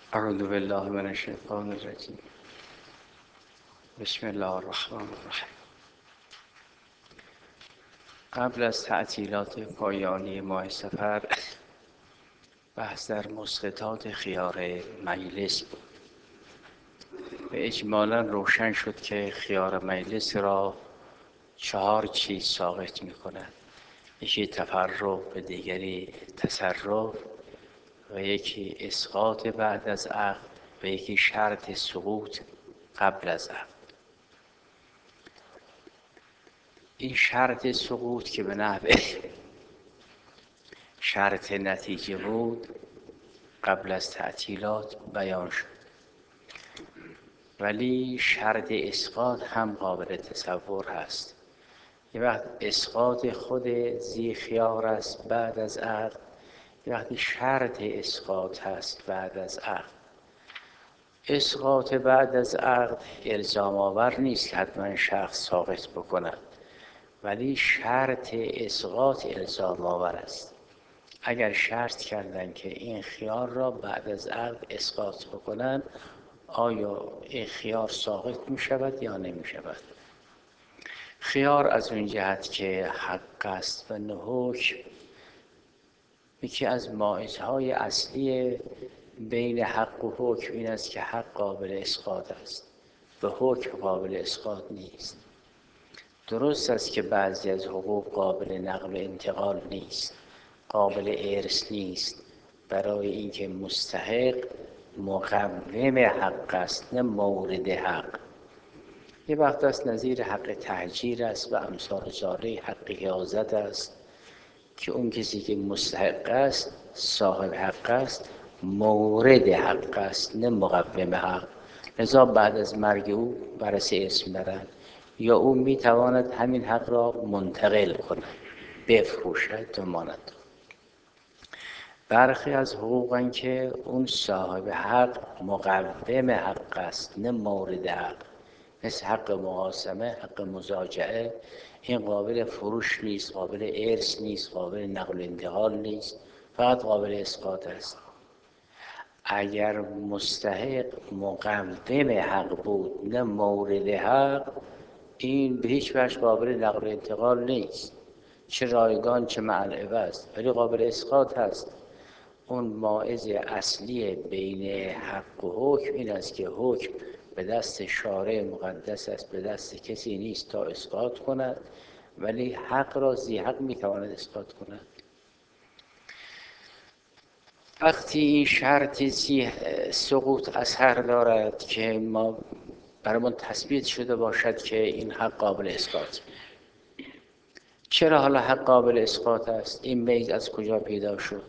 اعوذ بالله من الشیطان الرجیم. بسم الله الرحمن الرحیم. قبل از تعطیلات پایانی ماه صفر بحث در مسقطات خیار مجلس بود و اجمالا روشن شد که خیار مجلس را 4 چیز ساقط می کند. یکی تفرق و دیگری تصرف و یکی اسقاط بعد از عقد و یکی شرط سقوط قبل از عقد. این شرط سقوط که به نحو شرط نتیجه بود قبل از تعطیلات بیان شد، ولی شرط اسقاط هم قابل تصور هست. یه وقت اسقاط خود ذی خیار است بعد از عقد، یه وقتی شرط اسقاط هست بعد از عقد. اسقاط بعد از عقد الزام آور نیست که حتما شخص ساقط بکند، ولی شرط اسقاط الزام آور است. اگر شرط کردن که این خیار را بعد از عقد اسقاط بکنن، آیا این خیار ساقط می شود یا نمی شود؟ خیار از اون جهت که حق است و نه حکم، یکی از مائزهای اصلی بین حق و حکم این است که حق قابل اسقاط است و حکم قابل اسقاط نیست. درست است که بعضی از حقوق قابل نقل و انتقال نیست، قابل ارث نیست، برای اینکه مستحق مقوم حق است نه مورد حق. یه وقت است نظیر حق تهجیر است و امثال ذالک حق حیازت است که اون کسی که مستحق است صاحب حق است، مورد حق است نه مقوم حق. لذا بعد از مرگ او ورثه ارث می‌برند یا او میتواند همین حق را منتقل کند، بفروشد و ماند. برخی از حقوقن که اون صاحب حق مقوم حق است نه مورد حق، مثل حق مقاسمه، حق مزاجعه. این قابل فروش نیست، قابل ارث نیست، قابل نقل و انتقال نیست، فقط قابل اسقاط است. اگر مستحق مقوم حق بود نه مورد حق، این به هیچ وجه قابل نقل و انتقال نیست، چه رایگان چه مع العوض، ولی قابل اسقاط هست. اون مائز اصلی بین حق و حکم این است که حکم به دست شارع مقدس است، به دست کسی نیست تا اسقاط کند، ولی حق را ذی حق میتواند اسقاط کند. وقتی این شرط ذی سقوط اثر دارد که ما برامون تثبیت شده باشد که این حق قابل اسقاط. چرا حالا حق قابل اسقاط است؟ این میز از کجا پیدا شد؟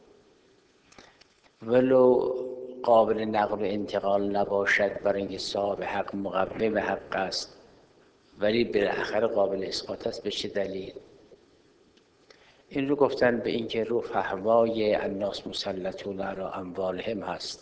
ولو قابل نقل و انتقال نباشد برای اینکه صاحب حق مقوم حق است، ولی بالاخره قابل اسقاط است. به چه دلیل؟ این رو گفتن به اینکه رو فهوای الناس مسلطون علی اموالهم هست.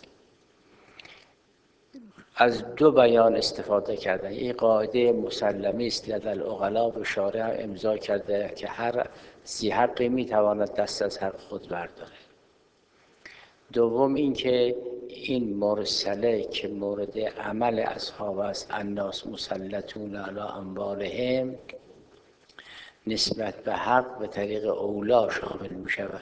از دو بیان استفاده کردن. این قاعده مسلمی است لدى العقلاء و شارع امضا کرده که هر ذی حقی میتواند دست از حق خود برداره. دوم اینکه این مرسله که مورد عمل اصحاب است، الناس مسلطون علی اموالهم، نسبت به حق به طریق اولا شامل می شود.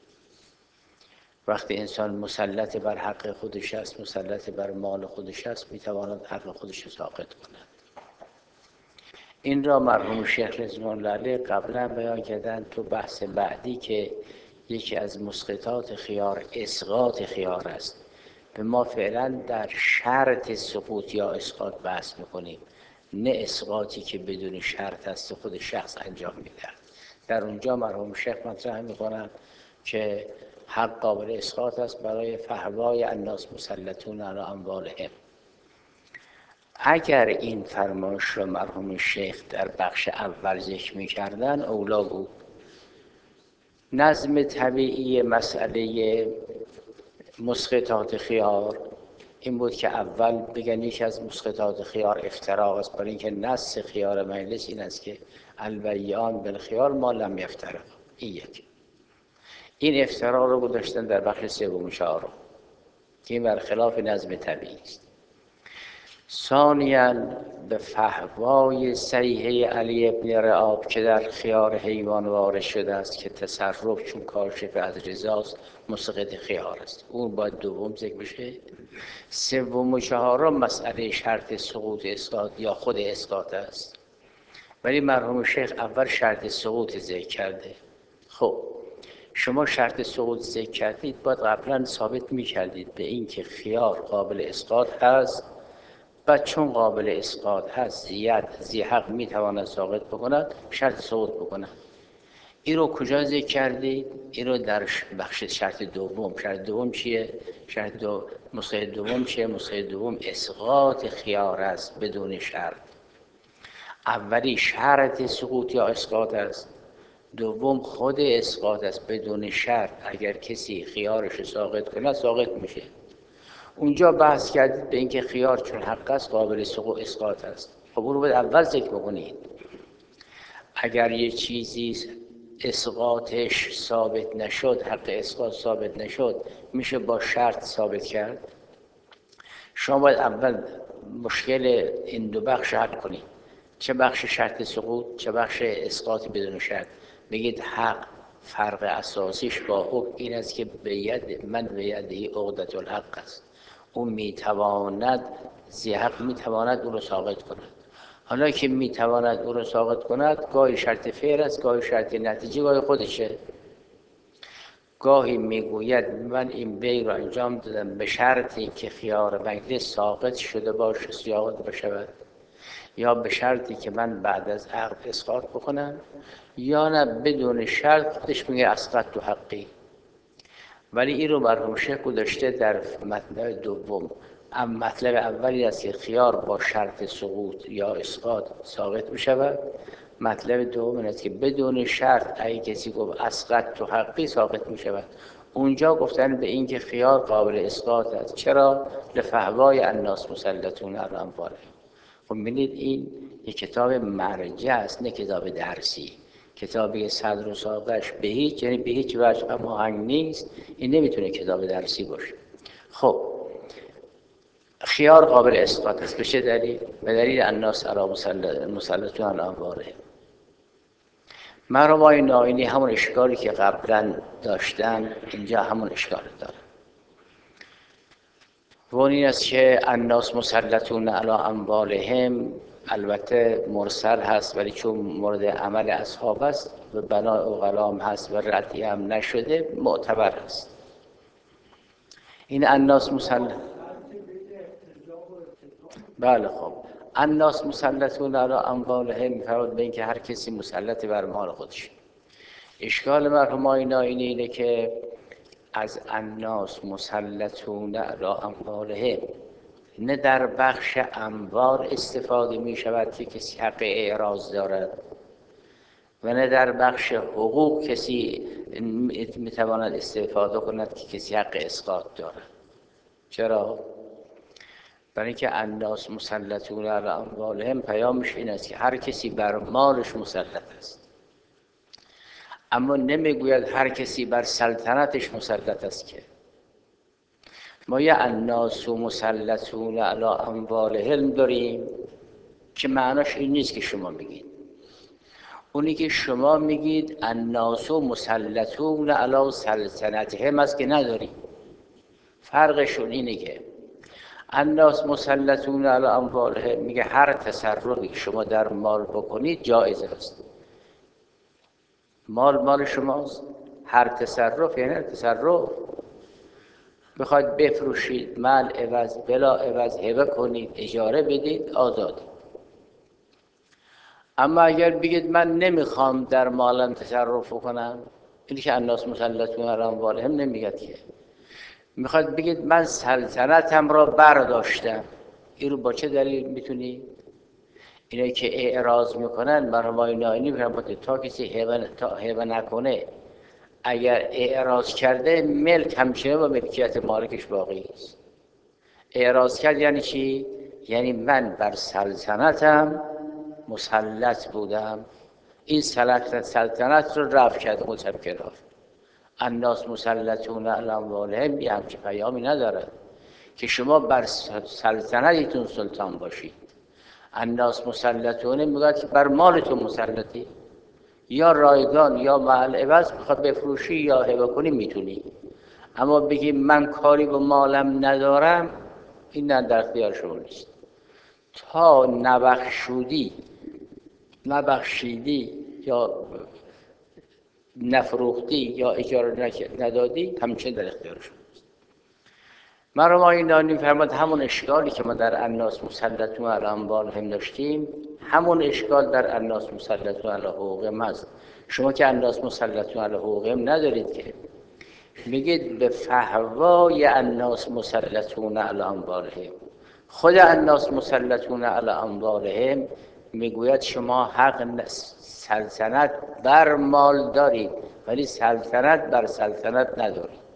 وقتی انسان مسلط بر حق خودش است، مسلط بر مال خودش است، می تواند حق خودش را ساقط کند. این را مرحوم شیخ رضوان الله علیه قبلا بیان کردن تو بحث بعدی که یکی از مسقطات خیار اسقاط خیار است. به ما فعلا در شرط سقوط یا اسقاط بحث میکنیم، نه اسقاطی که بدون شرط است و خود شخص انجام میده. در اونجا مرحوم شیخ مطرح میکنن که حق قابل اسقاط است برای فهوای الناس مسلطون علی اموالهم. اگر این فرمایش را مرحوم شیخ در بخش اول ذکر میکردن اولا بود. نظم طبیعی مسئله مسقطات خیار این بود که اول بگن یکی از مسقطات خیار افتراق است، برای اینکه نص خیار مجلس این است که البیعان بالخیار ما لم یفترق. این افتراق رو گذاشتن در بخش سوم چهارم. که برخلاف نظم طبیعی است. ثانیاً به فحوای صیحه علی ابن رعاب که در خیار حیوان وارد شده است که تصرف چون کاشف از رضاست مسقط خیار است، اون باید دوم ذکر بشه. سوم و چهارم مسئله شرط سقوط اسقاط یا خود اسقاط است، ولی مرحوم شیخ اول شرط سقوط ذکر کرده. خب شما شرط سقوط ذکر کردید، باید قبلا ثابت می‌کردید به این که خیار قابل اسقاط هست، بعد چون قابل اسقاط هست ذی حق میتواند ساقط بکند، شرط سقوط بکند. این رو کجا ذکر کردید؟ این رو در بخش شرط دوم. شرط دوم چیه؟ مسئله دوم چیه؟ مسئله دوم اسقاط خیار است بدون شرط. اولی شرط سقوط یا اسقاط است، دوم خود اسقاط است بدون شرط. اگر کسی خیارش ساقط کنه ساقط میشه. اونجا بحث کردید به اینکه خیار چون حق است قابل سقوط اسقاط است. خب اون رو باید اول ذکر بکنید. اگر یه چیزی اسقاطش ثابت نشد، حق اسقاط ثابت نشد، میشه با شرط ثابت کرد. شما باید اول مشکل این دو بخش حل کنید، چه بخش شرط سقوط چه بخش اسقاط بدون شرط. بگید حق فرق اساسیش با حکم این است که به ید من به یدی عقدة الحق است، اون میتواند ذی حق میتواند اون رو ساقط کند. حالا که میتواند اون رو ساقط کند، گاهی شرط فعل است، گاهی شرط نتیجه، گاهی خودشه. گاهی میگوید من این بی را انجام دادم به شرطی که خیار مجلس ساقط شده باشه ساقط بشود، یا به شرطی که من بعد از عقد اسقاط بکنم، یا نه بدون شرط خودش میگه اسقط تو حقی. ولی این رو مرحوم شیخ گذاشته در مطلب دوم. مطلب اولی است که خیار با شرط سقوط یا اسقاط ساقط میشود. مطلب دوم این است که بدون شرط اگه کسی گفت اسقط تو حقی ساقط میشود. اونجا گفتن به این که خیار قابل اسقاط است. چرا؟ لفحوای الناس مسلطون علی اموالهم. خب ببینید این یک کتاب مرجع است نه کتاب درسی. کتابی صدر و ساقش به هیچ، یعنی به هیچ وجه هماهنگ نیست، این نمیتونه کتاب درسی باشه. خب خیار قابل اسقاط است. به چه دلیل؟ به دلیل الناس علی مسلطون علی اموالهم. مرحوم ناینی همون اشکالی که قبلا داشتن اینجا همون اشکال داره. و این است که الناس مسلطون علی اموالهم البته مرسل هست، ولی چون مورد عمل اصحاب است و بنای اغلام هست و ردی هم نشده معتبر است. این الناس مسلط، بله خب الناس مسلطون علی اموالهم می‌فرماید به این که هر کسی مسلط بر مال خودش. اشکال مرحوم ناینی اینه که از الناس مسلطون علی اموالهم نه در بخش اموال استفاده می شود که کسی حق اعراض دارد و نه در بخش حقوق کسی می تواند استفاده کند که کسی حق اسقاط دارد. چرا؟ برای اینکه الناس مسلطون علی اموالهم پیامش این است که هر کسی بر مالش مسلط است، اما نمیگوید هر کسی بر سلطنتش مسلط است. که ما یه الناس مسلطون علی اموالهم داریم که معناش این نیست که شما میگید. اونی که شما میگید الناس مسلطون علی سلطنتهم است که نداریم. فرقشون اینه که الناس مسلطون علی اموالهم میگه هر تصرفی که شما در مال بکنید جایز است. مال شماست، هر تصرف یعنی هر تصرف. بخواید بفروشید مال عوض بلا عوض هبه کنید اجاره بدید آزاد. اما اگر بگید من نمیخوام در مالم تصرف کنم، این که الناس مسلطون علی اموالهم نمیگد که. میخواد بگید من سلطنتم را برداشتم، این رو با چه دلیل میتونی؟ اینایی که اعراض میکنن مرحوم ناینی میگن تا کسی هبه نکنه، اگر اعراض کرده ملک همچنان با ملکیت مالکش باقی است. اعراض کرد یعنی چی؟ یعنی من بر سلطنتم مسلط بودم، این سلطنت رو رفع کرده گذاشت کنار. الناس مسلطون علی اموالهم یه همچه پیامی ندارد. که شما بر سلطنتتون سلطان باشید. الناس مسلطون میگه که بر مالتون مسلطی، یا رایگان یا محل عوض بخواد بفروشی یا هبه کنی میتونی، اما بگی من کاری با مالم ندارم، این نه در اختیار شما نیست. تا نبخشیدی یا نفروختی یا اجاره ندادی، همچنین در اختیار شما. مرحوم آقای نانی می‌فرماد همون اشکالی که ما در الناس مسلطون علی اموالهم داشتیم، همون اشکال در الناس مسلطون علی حقوقهم هست. شما که الناس مسلطون علی حقوقهم ندارید که، میگید به فحوای الناس مسلطون علی اموالهم. خود الناس مسلطون علی اموالهم میگوید شما حق سلطنت بر مال دارید ولی سلطنت بر سلطنت ندارید.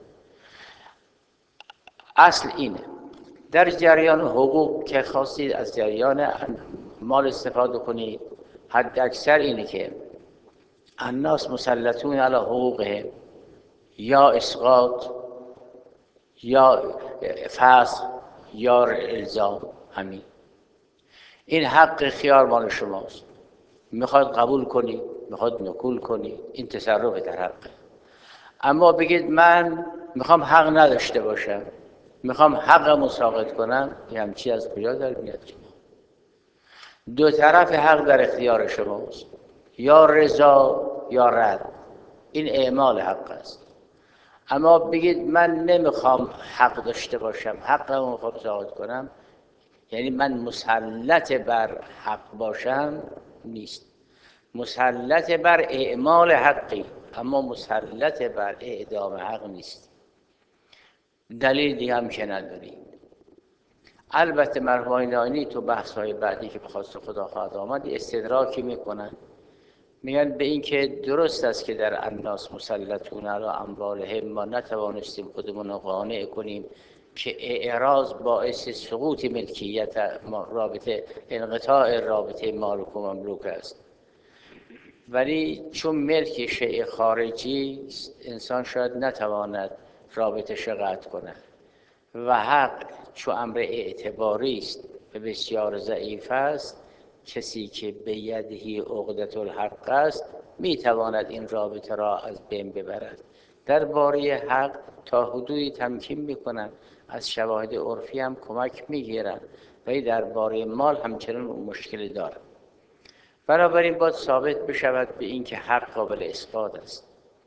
اصل اینه. در جریان حقوق که خواستید از جریان مال استفاده کنید، حد اکثر اینه که الناس مسلطون علی حقوقهم، یا اسقاط یا فسخ یا الزام، همین. این حق خیار مال شماست، میخواد قبول کنید میخواد نکول کنید، این تصرف در حقه. اما بگید من میخوام حق نداشته باشم، میخوام حقمو ساقط کنم، یه همچی از کجا در میاد؟ دو طرف حق در اختیار شماست، یا رضا یا رد، این اعمال حق است. اما بگید من نمیخوام حق داشته باشم، حقمو میخوام ساقط کنم، یعنی من مسلط بر حق باشم نیست، مسلط بر اعمال حقی اما مسلط بر اعدام حق نیست. دلیل دیگه هم که نداریم. البته مرحوم نانی تو بحث‌های بعدی که به خواست خدا خواهد آمد استدراکی میکنن، میگن به این که درست است که در الناس مسلطون علی اموالهم ما نتوانستیم خودمون رو قانع کنیم که اعراض باعث سقوط ملکیت رابطه، انقطاع رابطه مالک و مملوک است، ولی چون ملک شیء خارجی انسان شاید نتواند رابطه قطع کند و حق چون امر اعتباری است و بسیار ضعیف است، کسی که به یده عقدة الحق است میتواند این رابطه را از بین ببرد. درباره حق تا حدودی تمکین میکنند، از شواهد عرفی هم کمک میگیرند، ولی درباره مال همچنان مشکلی دارند. بنابراین باید ثابت بشود به این که حق قابل اثبات است.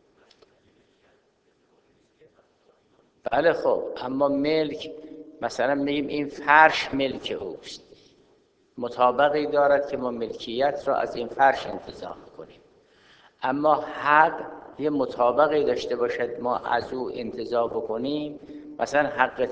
بله خب، اما ملک مثلا میگیم این فرش ملک اوست، مطابقی دارد که ما ملکیت را از این فرش انتزاع کنیم، اما حق یه مطابقی داشته باشد ما از او انتزاع بکنیم. مثلا حق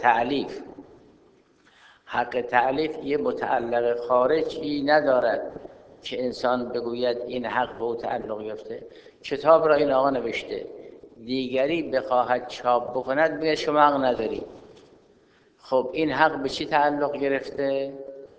تعلیف یه متعلق خارجی ندارد که انسان بگوید این حق به او تعلق یافته. کتاب را این آقا نوشته، دیگری بخواهد چاپ بکند میگه شما حق نداری. خب این حق به چی تعلق گرفته؟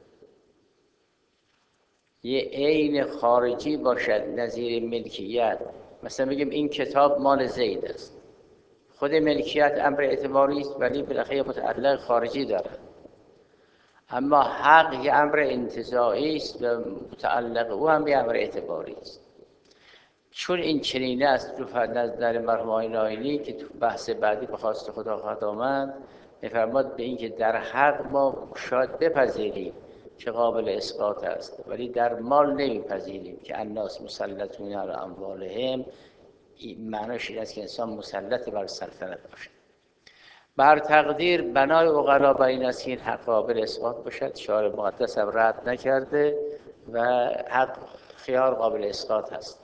یه عین خارجی باشد نظیر ملکیت. مثلا بگیم این کتاب مال زید است، خود ملکیت امر اعتباری است ولی بالاخره متعلق خارجی دارد، اما حق یه امر انتزاعی است و متعلق او هم یه امر اعتباری است. چون این چنینه است تو نظر مرحوم آقای ناینی که تو بحث بعدی به خواست خدا خواهد آمد، می‌فرماد به این که در حق ما شاید بپذیریم که قابل اسقاط است، ولی در مال نمیپذیریم که الناس مسلطون علی اموالهم. این معناش این است که انسان مسلط بر سلطنت باشد. بر تقدیر بنای عقلا بر این است که این حق قابل اسقاط باشد. شارع مقدس هم رد نکرده و حق خیار قابل اسقاط هست.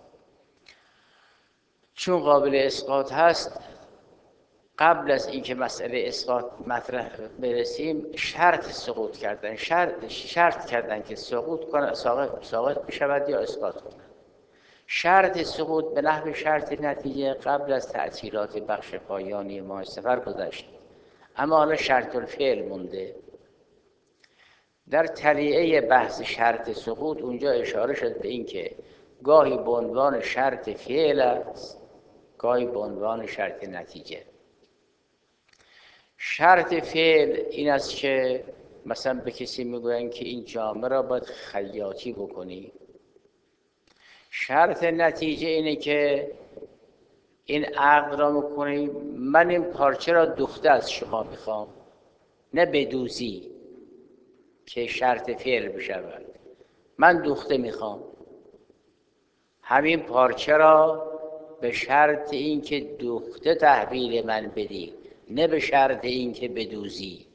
چون قابل اسقاط هست، قبل از اینکه مسئله اسقاط مطرح برسیم شرط سقوط کردن، شرط کردن که سقوط کنه، ساقط بشود یا اسقاط کنه. شرط سقوط به نحو شرط نتیجه قبل از تعطیلات بخش پایانی ماه صفر گذشت، اما حالا شرط الفعل مونده. در تلیعه بحث شرط سقوط اونجا اشاره شد به این که گاهی به عنوان شرط فعل است، گاهی به عنوان شرط نتیجه. شرط فعل این است که مثلا به کسی میگوین که این جامعه را باید خیاطی بکنی. شرط نتیجه اینه که این عقد را میکنی من این پارچه را دوخته از شما میخوام، نه بدوزی که شرط فعل بشود. من دوخته میخوام همین پارچه را به شرط اینکه دوخته تحویل من بدی، نه به شرط اینکه بدوزی.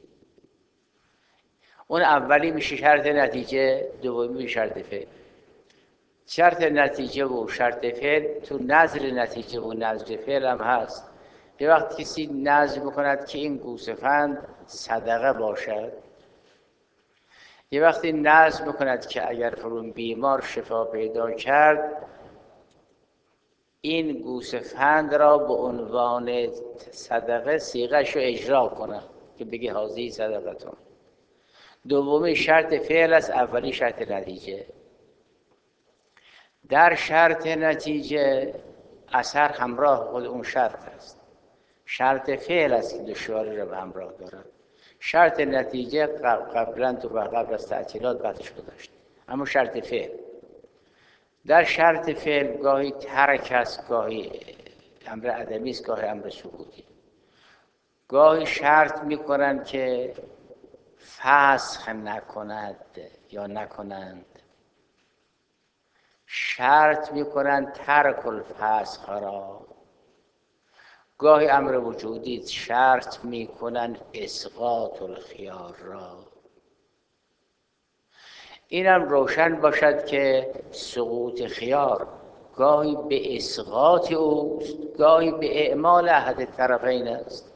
اون اولی میشه شرط نتیجه، دومی میشه شرط فعل. شرط نتیجه و شرط فعل تو نظر نتیجه و نظر فعل هم هست. یه وقت کسی نظر میکند که این گوسفند صدقه باشد، یه وقتی نظر میکند که اگر فلان بیمار شفا پیدا کرد این گوسفند را به عنوان صدقه صیغه‌شو اجرا کنه که بگی هذه صدقتون. دومی شرط فعل است، اولی شرط نتیجه. در شرط نتیجه اثر همراه خود اون شرط است. شرط فعل است که دشواری را به همراه دارد. شرط نتیجه قبلا تو قبل از تعطیلات بحثش گذاشت. اما شرط فعل، در شرط فعل گاهی ترک است، گاهی امر عدمی است، گاهی امر سکوتی. گاهی شرط میکنند که فسخ نکند یا نکنند، شرط میکنند ترک الفسخ را. گاهی امر وجودی شرط میکنند اسقاط الخیار را. اینم روشن باشد که سقوط خیار گاهی به اسقاط اوست، گاهی به اعمال احد الطرفین است.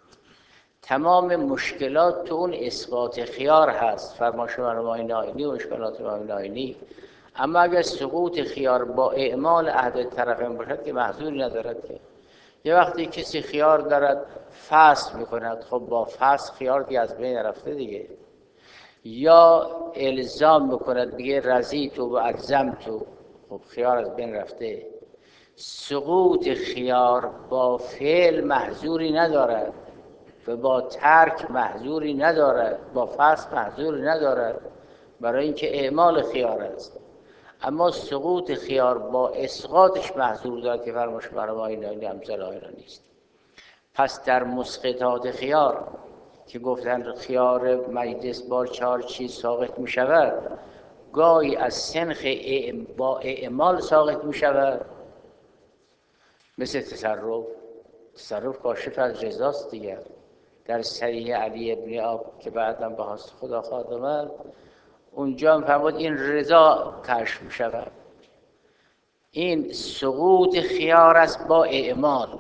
تمام مشکلات تو اون اسقاط خیار هست، فرمایش مرحوم نائینی و اشکالات مرحوم نائینی. اما اگر سقوط خیار با اعمال احد الطرفین باشد که محذوری ندارد. که یه وقتی کسی خیار دارد فسخ میکند، خب با فسخ خیار دیگه از بین رفته دیگه. یا الزام میکند بگه رضیت و الزمت، خب خیار از بین رفته. سقوط خیار با فعل محذوری ندارد و با ترک محذوری ندارد، با فسخ محذوری ندارد، برای اینکه اعمال خیار است. اما سقوط خیار با اسقاطش محذور دارد که فرمایش مرحوم نائینی امثال آینا نیست. پس در مسقطات خیار که گفتن خیار مجلس با 4 چیز ساقط می شود، گاهی از سنخ با اعمال ساقط می شود، مثل تصرف کاشف از رضاست دیگر. در صحیح علی ابن آب که بعداً به حضرت خدا خواهد آمد، اونجا هم فرمود این رضا کشف می شود. این سقوط خیار است با اعمال.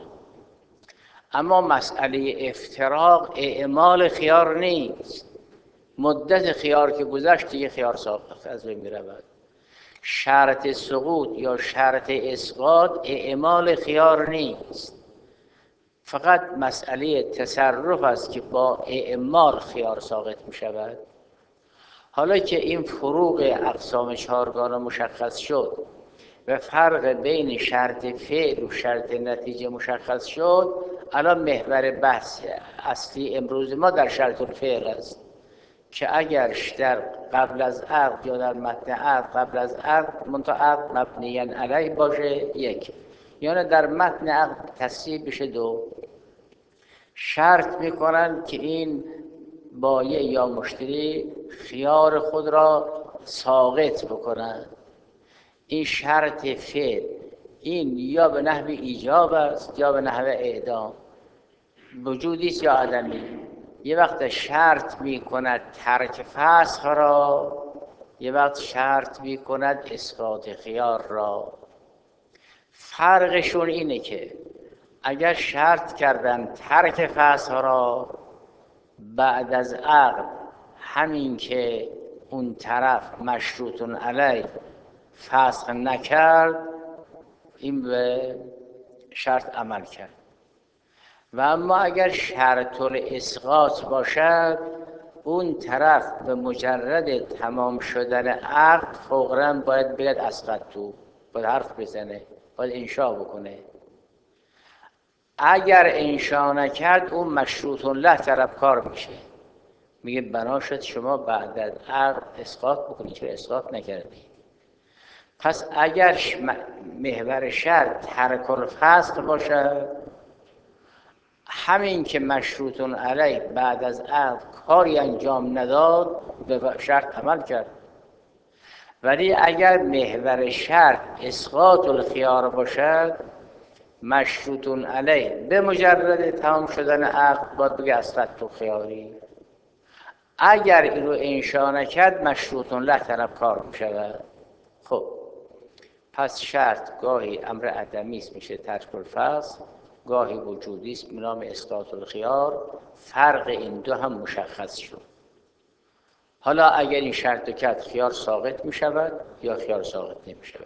اما مسئله افتراق اعمال خیار نیست. مدت خیار که گذشت دیگه خیار ساقط از بین می‌رود. شرط سقوط یا شرط اسقاط اعمال خیار نیست، فقط مسئله تصرف است که با اعمال خیار ساقط می شود. حالا که این فروق اقسام چهارگانه مشخص شد و فرق بین شرط فعل و شرط نتیجه مشخص شد، الان محور بحث اصلی امروز ما در شرط الفعل است که اگر در قبل از عقد یا در متن عقد قبل از عقد منتها عقد مبنی علیه باشه یک، یا در متن عقد تصریح بشه دو، شرط میکنن که این بایع یا مشتری خیار خود را ساقط بکنن. این شرط فعل، این یا به نحو ایجاب است یا به نحو اعدام، وجودی است یا عدمی. یه وقت شرط میکند ترک فسخ را، یه وقت شرط میکند اسقاط خیار را. فرقشون اینه که اگر شرط کردن ترک فسخ را بعد از عقد، همین که اون طرف مشروط علیه فسخ نکرد، این به شرط عمل کرد. و اما اگر شرط الاسقاط باشد، اون طرف به مجرد تمام شدن عقد فوراً باید بگید اسقطت، باید حرف بزنه، باید انشاء بکنه. اگر انشا نکرد اون مشروط له طلبکار میشه. میگه بنا شد شما بعد از عقد اسقاط بکنید، چرا اسقاط نکردی؟ پس اگر محور شرط ترک الفصل باشه، همین که مشروط علیه بعد از عقد کاری انجام نداد به شرط عمل کرد. ولی اگر محور شرط اسقاط الخیار باشد، مشروط علیه به مجرد تمام شدن عقد باید بگه اسقطت الخیاری. اگر این رو انشا نکرد مشروط له طلبکار میشود. خب پس شرط گاهی امر عدمی است میشه ترک الفصل، گاهی وجودی است به نام اسقاط الخیار. فرق این دو هم مشخص شد. حالا اگر این شرط کرد خیار ساقط میشود یا خیار ساقط نمیشود.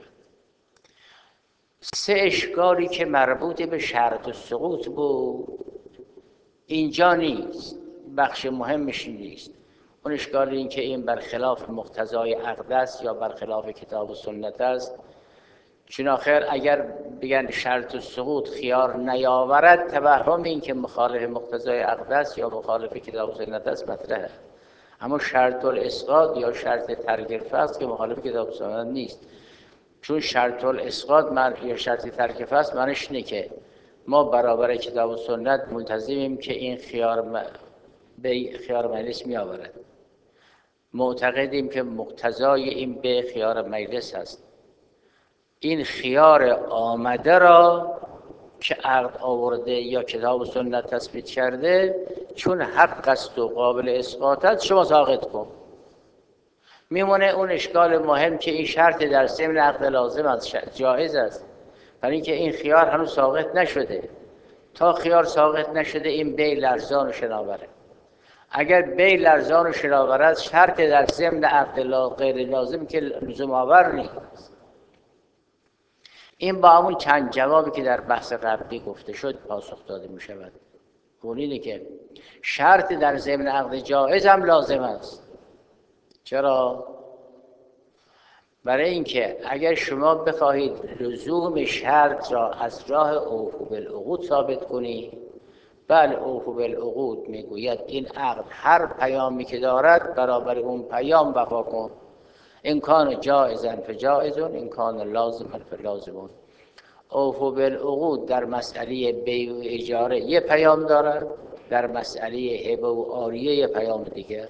سه اشکالی که مربوط به شرط السقوط بود اینجا نیست، بخش مهمش نیست. اون اشکال این که این برخلاف مقتضای عقد است یا برخلاف کتاب و سنت است. چون آخر اگر بگن شرط السقوط خیار نیاورد، توهم این که مخالف مقتضای عقد است یا مخالف کتاب و سنت است مطرحه. اما شرط الاسقاط یا شرط ترک الفصل که مخالف کتاب و سنت نیست. چون شرط الاسقاط یا شرط ترک فصل معنیش اینه که ما برابر کتاب و سنت ملتزمیم که این به خیار مجلس می آورد. معتقدیم که مقتضای این به خیار مجلس هست. این خیار آمده را که عقد آورده یا کتاب و سنت تثبیت کرده، چون حق است و قابل اسقاط است، شما ساقط کن. میمونه اون اشکال مهم که این شرط در ضمن عقد لازم است، جایز است، برای اینکه این خیار هنوز ساقط نشده. تا خیار ساقط نشده این بی لرزان و شناوره. اگر بی لرزان و شناوره است، شرط در ضمن عقد غیر لازم که لزوم آور نیست. این با همون چند جوابی که در بحث قبلی گفته شد پاسخ داده می شود. اون اینه که شرط در ضمن عقد جایز هم لازم است. چرا؟ برای اینکه اگر شما بخواهید لزوم شرط را از راه اوفو بالعقود ثابت کنید، بله اوفو بالعقود میگوید این عقد هر پیامی که دارد برابر اون پیام وفا کن. این کان جائزن فجائزون، این کان لازمن فلازمون. اوفو بالعقود در مسئله بیع و اجاره یه پیام دارد، در مسئله هبه و عاریه یه پیام دیگر.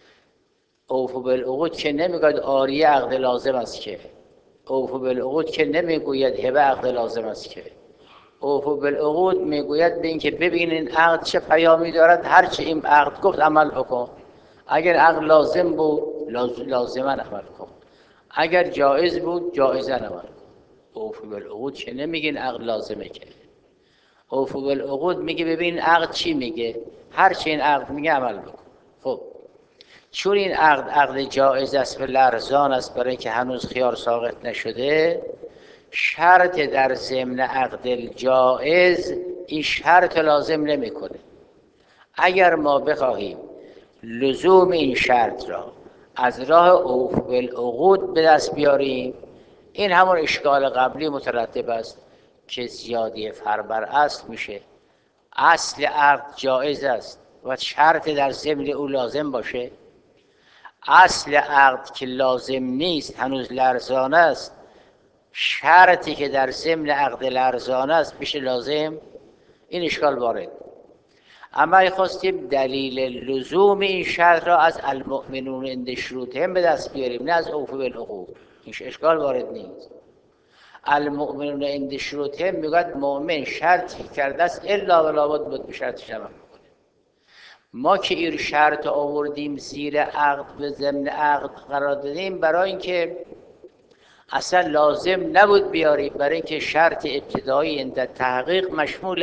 اوفو بالعقود که نمیگوید عاریه عقد لازم است، که اوفو بالعقود که نمیگوید هبه عقد لازم است، که اوفو بالعقود میگوید به این که ببینین عقد چه پیامی دارد، هرچه این عقد گفت عمل بکن. اگر عقد لازم بود لازما عمل کن، اگر جایز بود جایزا عمل کن. اوفو بالعقود که نمیگین عقد لازمه، که اوفو بالعقود میگه ببین عقد چی میگه، هرچه این عقد میگه عمل بکن. خب چون این عقد جایز است و لرزان است، برای که هنوز خیار ساقط نشده، شرط در ضمن عقد جایز این شرط لازم نمیکنه. اگر ما بخواهیم لزوم این شرط را از راه اوفو بالعقود به دست بیاریم، این همون اشکال قبلی مترتب است که زیادی فربر اصل میشه. اصل عقد جایز است و شرط در ضمن او لازم باشه. اصل عقد که لازم نیست، هنوز لرزان است، شرطی که در ضمن عقد لرزان است بشه لازم. این اشکال وارد. اما خواستیم دلیل لزوم این شرط را از المؤمنون عند شروطهم به دست بیاریم، نه از اوفو بالعقود. این اشکال وارد نیست. المؤمنون عند شروطهم میگوید مؤمن شرطی کرده است الا و لابد بود به شرطش عمل کنه. ما که این شرط آوردیم زیر عقد و ضمن عقد قرار دادیم برای اینکه اصلا لازم نبود بیاریم، برای اینکه شرط ابتدایی عند تحقیق مشمول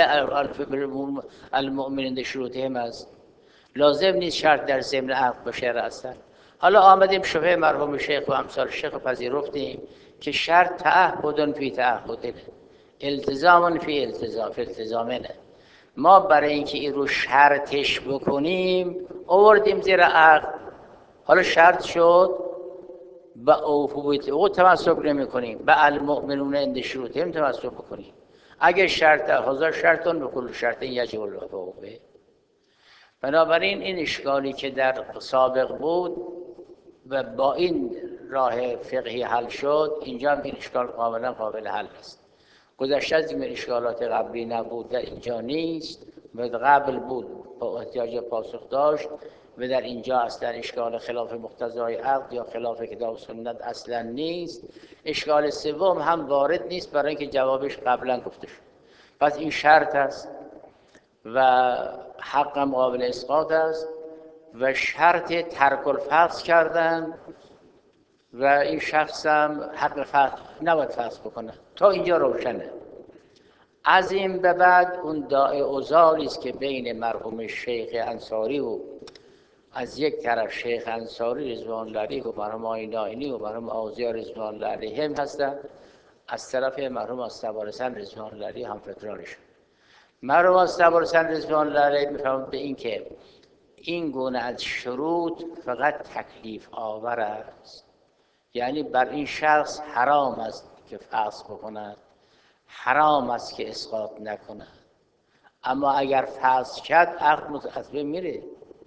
المؤمنین شروطهم است. لازم نیست شرط در ضمن عقد باشه اصلا. حالا آمدیم شبه مرحوم شیخ و امثال شیخ پذیرفتیم که شرط تعهد فی تعهد، التزام فی التزامنه. ما برای اینکه این رو شرطش بکنیم آوردیم زیر عقد. حالا شرط شد، به اوفو بالعقود تمسک نمی کنیم، به المؤمنون عند شروطهم تمسک بکنیم. اگه شرط هزار شرط به کل شرط یجب الوفاء به. بنابراین این اشکالی که در سابق بود و با این راه فقهی حل شد، اینجا هم این اشکال کاملا قابل حل است. گذشته از این اشکالات قبلی نبود، در اینجا نیست و قبل بود با احتیاج پاسخ داشت و در اینجا اصلا اشکال خلاف مقتضای عقل یا خلاف کتاب و سنت اصلا نیست. اشکال سوم هم وارد نیست برای اینکه جوابش قبلا گفته شد. پس این شرط است و حق قابل اسقاط است و شرط ترک الفصل کردن و این شخص هم حق فصل نباید فصل بکنه. تا اینجا روشنه. از این به بعد اون داعی اوزاری است که بین مرحوم شیخ انصاری و از یک طرف شیخ انصاری رضوان الله علیه و مرحوم آیین آینی و مرحوم آذیار رضوان الله علیهم هستند، از طرف مرحوم آستوارسن رضوان الله علیه هم فکرانشون. مرحوم آستوارسن رضوان الله علیه میفرمایند به این که این گونه از شروط فقط تکلیف آور است، یعنی بر این شخص حرام است که فسخ بکند، حرام است که اسقاط نکند، اما اگر فسخ کرد عقد متأثر میره،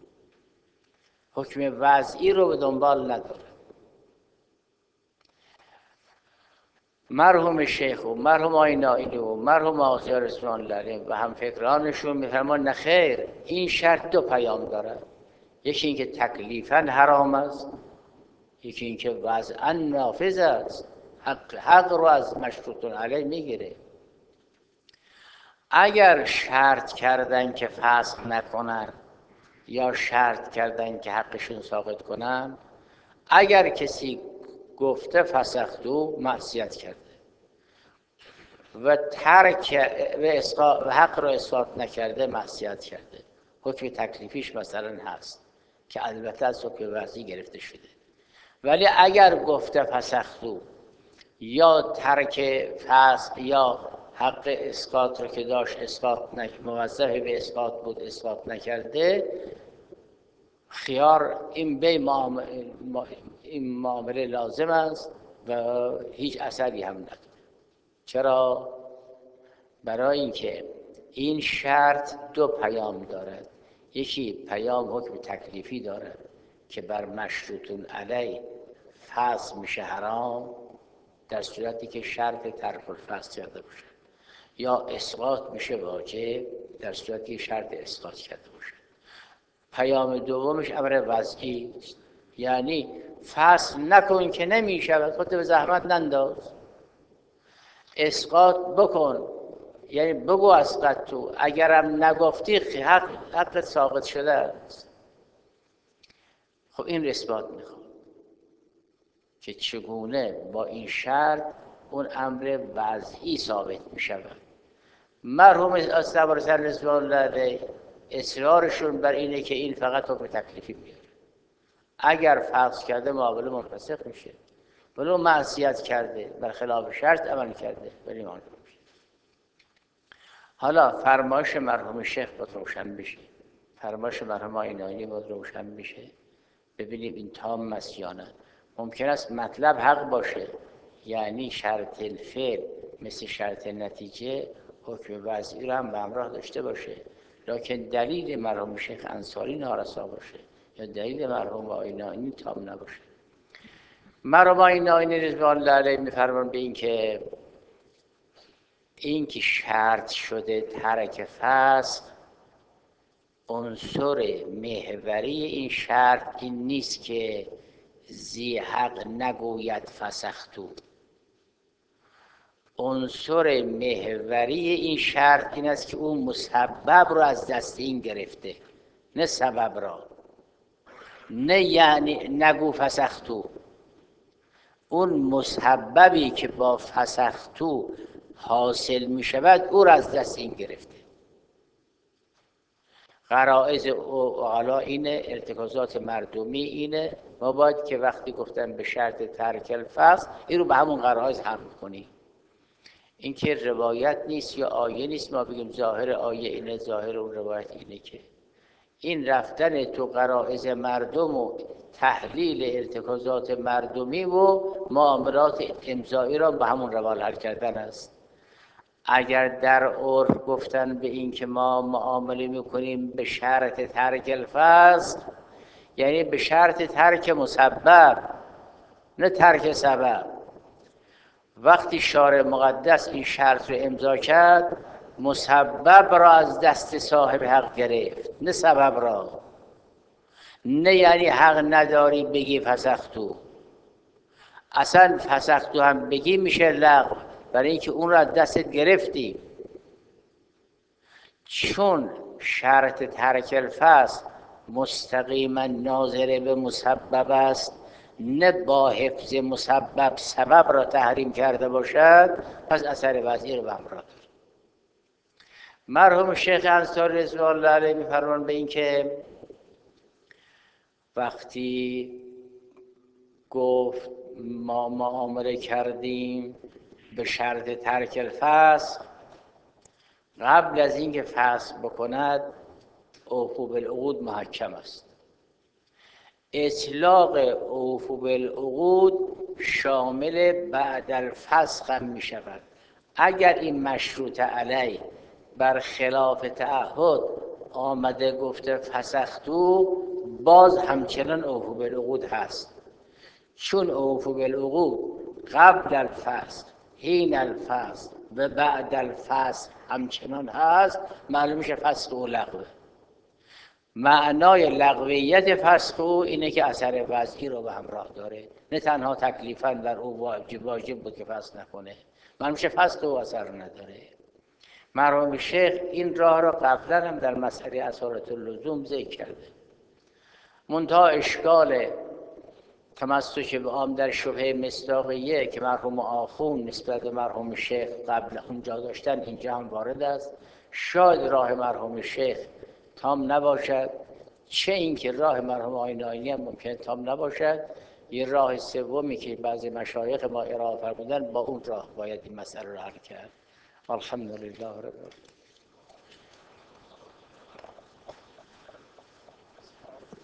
حکم وضعی رو به دنبال نداره. مرحوم شیخ و مرحوم آیین آینی و مرحوم آذیار رضوان الله علیهم و هم فکرانشون میفرمان نه خیر، این شرط دو پیام دارد. یکی اینکه تکلیفاً حرام است، یکی اینکه وضعاً نافذ است، حق رو از مشروطون علیه میگیره. اگر شرط کردن که فسخ نکنن یا شرط کردن که حقشون ساقط کنن، اگر کسی گفته فسختو معصیت کرده و ترک و حق را اسقاط نکرده معصیت کرده. حکم تکلیفیش مثلا هست که البته از حکم وضعی گرفته شده. ولی اگر گفته فسختو یا ترک فسخ یا حق اسقاط رو که داشت اسقاط موظف به اسقاط بود اسقاط نکرده، خیار این معامله لازم است و هیچ اثری هم نداره. چرا؟ برای اینکه این شرط دو پیام دارد. یکی پیام حکم تکلیفی دارد که بر مشروطون علیه فسخ میشه حرام در صورتی که شرط ترک الفسخ کرده باشه، یا اسقاط میشه واجب در صورتی که شرط اسقاط کرده باشه. پیام دومش امر وضعی است، یعنی فسخ نکن که نمیشه، خودت به زحمت ننداز، اسقاط بکن، یعنی بگو اسقاط تو، اگرم نگفتی حقت ساقط شده است. خب این اثبات میخواد که چگونه با این شرط اون امر وضعی ثابت میشود. مرحوم استوارسن رضوان الله علیه اصرارشون بر اینه که این فقط حکم تکلیفی میاره. اگر فسخ کرده معامله منفسخ میشه، ولو معصیت کرده بر خلاف شرط عمل کرده ولی معامله میشه. حالا فرمایش مرحوم شیخ باید روشن بشه، فرمایش مرحوم آیین آینی باید روشن بشه، ببینیم این تام است یا نه. ممکن است مطلب حق باشه، یعنی شرط الفعل مثل شرط نتیجه حکم وضعی رو هم به همراه داشته باشه، لکن دلیل مرحوم شیخ انصاری نارسا باشه یا دلیل مرحوم آیین آینی تام نباشه. مرحوم آیین آینی رضوان الله علیه می‌فرمایند به این که شرط شده ترک فسخ، عنصر محوری این شرط این نیست که ذی حق نگوید فسختو. عنصر محوری این شرط این است که اون مسبب رو از دست این گرفته، نه سبب را. نه یعنی نگو فسختو، اون مسببی که با فسختو حاصل می شود او را از دست این گرفته. غرائز اعلا اینه، ارتکازات مردمی اینه. ما باید که وقتی گفتن به شرط ترک الفسق این رو به همون غرائز حمل کنیم. این که روایت نیست یا آیه نیست ما بگیم ظاهر آیه اینه ظاهر اون روایت اینه، که این رفتن تو غرائز مردم و تحلیل ارتکازات مردمی و معاملات امضایی را به همون روال حل کردن است. اگر در عرف گفتن به این که ما معامله میکنیم به شرط ترک الفصل، یعنی به شرط ترک مسبب نه ترک سبب. وقتی شارع مقدس این شرط رو امضا کرد، مسبب را از دست صاحب حق گرفت نه سبب را. نه یعنی حق نداری بگی فسختو، اصلا فسختو هم بگی میشه لغو، برای اینکه اون را از دستت گرفتی. چون شرط ترک الفصل مستقیما ناظر به مسبب است، نه با حفظ مسبب سبب را تحریم کرده باشد، پس اثر وضعی رو به همراه دارد. مرحوم شیخ انصاری رضوان الله علیه می‌فرمایند به این که وقتی گفت ما معامله کردیم به شرط ترک الفصل، قبل از اینکه فسخ بکند اوفوا بالعقود محکم است. اطلاق اوفوا بالعقود شامل بعد الفسخ هم می شود. اگر این مشروط علیه بر خلاف تعهد آمده گفته فسختو، باز همچنان اوفوا بالعقود هست. چون اوفوا بالعقود قبل الفسخ، حین الفسخ و بعد الفسخ همچنان هست، معلوم میشه فسخ او لغوه. معنای لغویت فسخ او اینه که اثر وضعی رو به همراه داره، نه تنها تکلیفاً در او واجب بود که فسخ نکنه، معلوم میشه فسخ او اثر نداره. مرحوم شیخ این راه را قبلا هم در مسئله اصالت اللزوم ذکر کرده. منتها اشکال تمسک به عام در شبهه مصداقیه که مرحوم آخوند نسبت به مرحوم شیخ قبل اونجا داشتن اینجا هم وارد است. شاید راه مرحوم شیخ تام نباشد، چه اینکه راه مرحوم آیین آینی هم ممکن تام نباشد. یه راه سومی که بعضی مشایخ ما ارائه فرمودن، با اون راه باید این مسئله رو حل کرد. الحمدلله رب العالمین.